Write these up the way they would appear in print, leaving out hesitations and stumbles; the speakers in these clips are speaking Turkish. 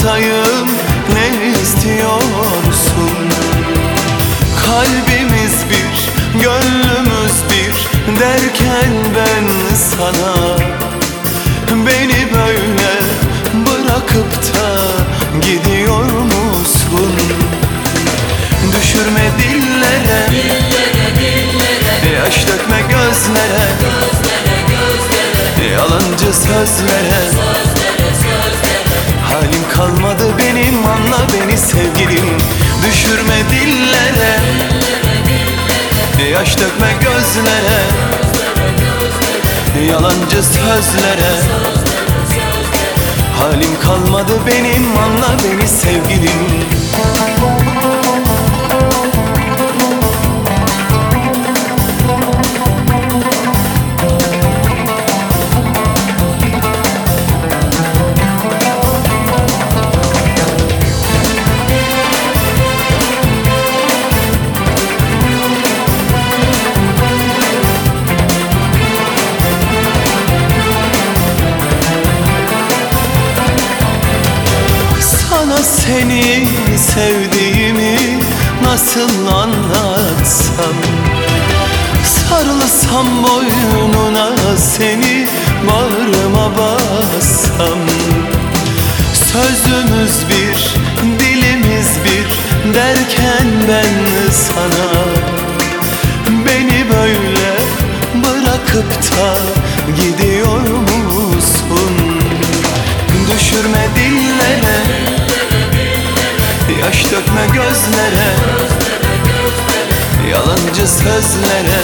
sokağındayım, ne istiyorsun? Kalbimiz bir, gönlümüz bir derken ben sana, beni böyle bırakıp da gidiyor musun? Düşürme dillere, yaş dökme gözlere, yalancı sözlere. Halim kalmadı benim, anla beni sevgilim. Düşürme dillere, yaş dökme gözlere, yalancı sözlere. Halim kalmadı benim, anla beni sevgilim. Seni sevdiğimi nasıl anlatsam, sarılsam boynuna, seni bağrıma bassam. Sözümüz bir, dilimiz bir derken ben sana, beni böyle bırakıp da gidiyor musun? Düşürme dillere, yaş dökme gözlere, yalancı sözlere.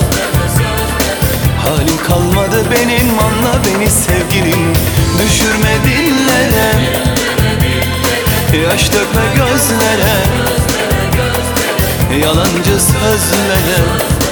Halim kalmadı benim, anla beni sevgilim. Düşürme dillere, yaş dökme gözlere, yalancı sözlere.